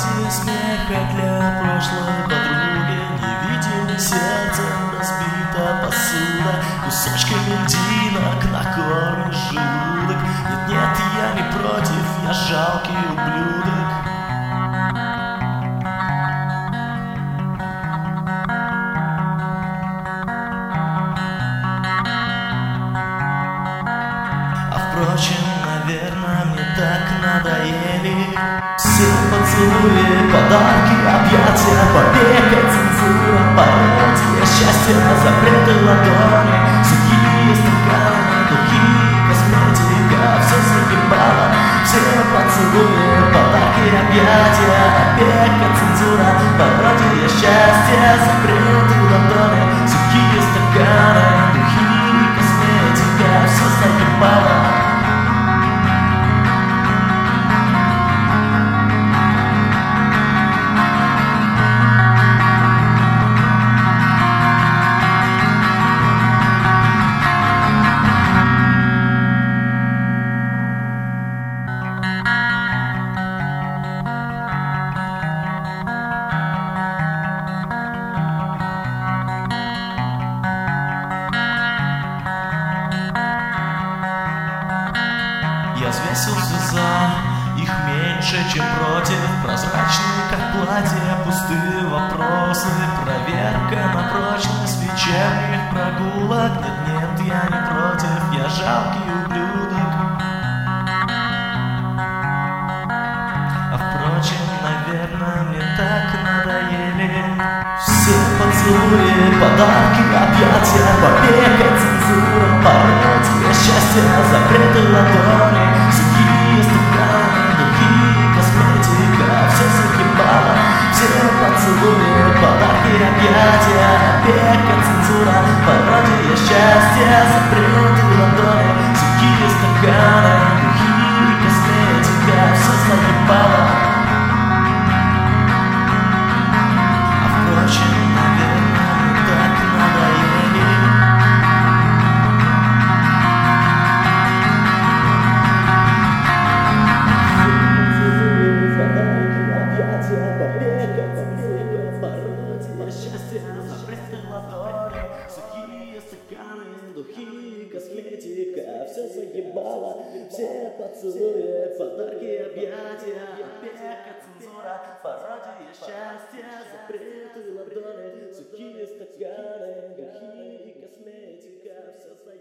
Пародия смеха для прошлой подруги. Невидимым сердцем разбита посуда, кусочками льдинок накормлен желудок. Нет, я не против, я жалкий ублюдок. Впрочем, наверное, мне так надоели все поцелуи, подарки, объятия, побега, цензура, пародия, счастье, запреты ладони, сухие стаканы, духи, косметика, все заебало. Все поцелуи, подарки, объятия, опека, цензура, пародия, счастье, запреты ладони, сухие стаканы, духи, косметика, все заебало. Я взвесился за, их меньше, чем против. Прозрачные, как платье, пустые вопросы. Проверка на прочность вечерних прогулок. Нет, я не против, я жалкий ублюдок. Впрочем, наверное, мне так надоели все поцелуи, подарки, объятия, побега, цензура, пародия, счастье, запреты ладони, сухие стаканы, духи, косметика, все заебало. Все поцелуи, подарки, объятия, опека, цензура, пародия, счастье, запреты ладони, сухие стаканы, духи, косметика, все заебало. Впрочем, наверное, мне так надоели объятия, побега, цензура, пародия, счастье, запреты ладони, сухие стаканы, духи, косметика, все заебало. Все поцелуи, подарки, объятия, опека, цензура, пародия, счастье, запреты ладони, сухие стаканы, духи, косметика, все заебало.